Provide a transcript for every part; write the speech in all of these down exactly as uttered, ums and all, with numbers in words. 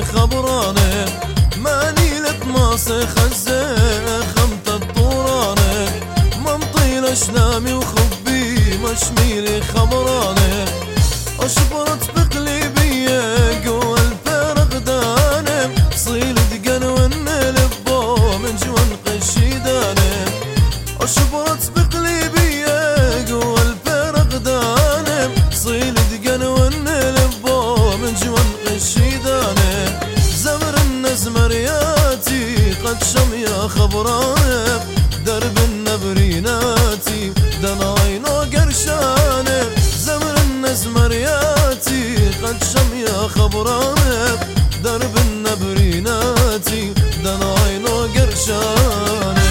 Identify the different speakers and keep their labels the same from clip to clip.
Speaker 1: خبرانه ماني لطماصي خزه خمت الطورانه منطيل اشنامي وخبي مشميلي خبرانه اشبرت بقلبيه جوا الفرغدانه صيل دقن والنلبو من جوان قشيدانه اشبرت بقلبيه جوا الفرغدانه صيل دقن والنلبو من جوان قشيدانه زمر النزمرياتي قد شميا خبرانه درب النبريناتي دناينو قرشانه زمر النزمرياتي قد شميا خبرانه درب النبريناتي دناينو قرشانه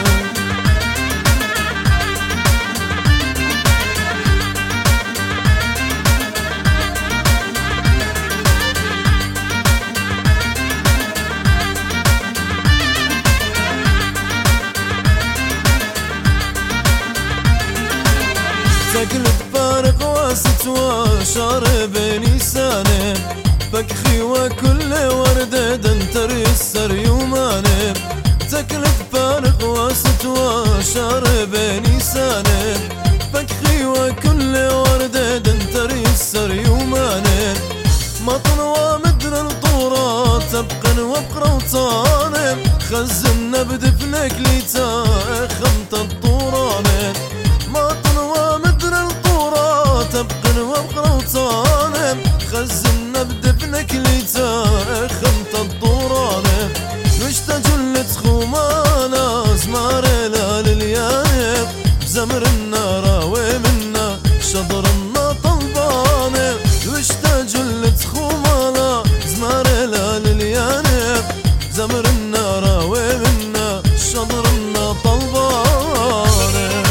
Speaker 1: تقلب فارق واسط وشارب نيسانه فكخي وكل وردة دنتر يسر يومانه تقلب فارق واسط وشارب نيسانه فكخي وكل وردة دنتر يسر يومانه مطنوى مدر الطورة تبقن وبقرة وطانه خزن بدفنك ليتا خمت الطورانه مطنوى مدر الطورة تبقن وبقرة وطانه خزن بدفنك ليتا خمت الطورانه وشتا جلت خومانا زمار لليانه بزمر النار ومنا شضر النا طلبانه وشتا جلت خومانا زمار لليانه زمر النار ومنا شضر النا طلبانه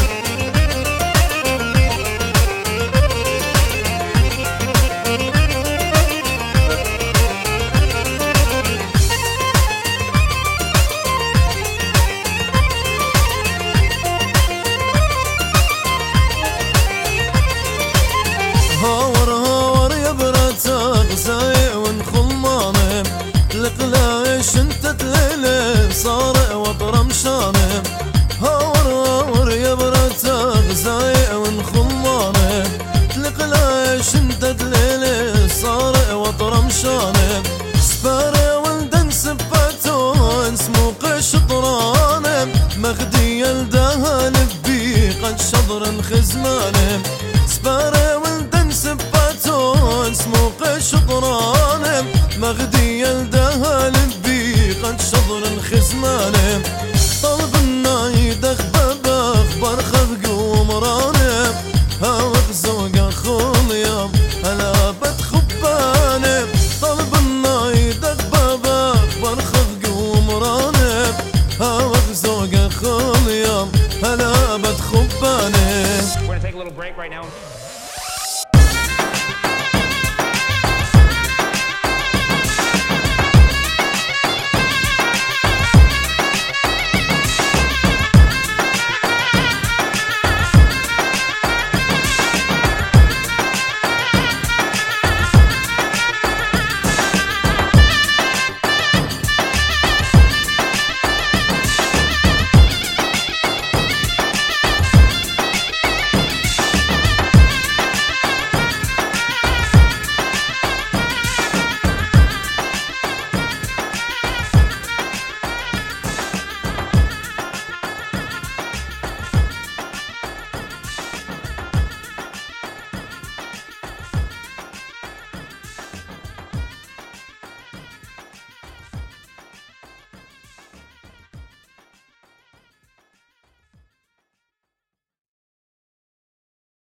Speaker 1: هاور هاور يا براتا غزاي ونخلمانه لقلاش انت تليله صار وطر مشانه هاور هاور يا براتا غزاي ونخلمانه لقلاش انت تليله صار وطر مشانه سباره ولدن سباتو اسمو قش طرانه مغدي يلدها لبي قد شضر خزمانه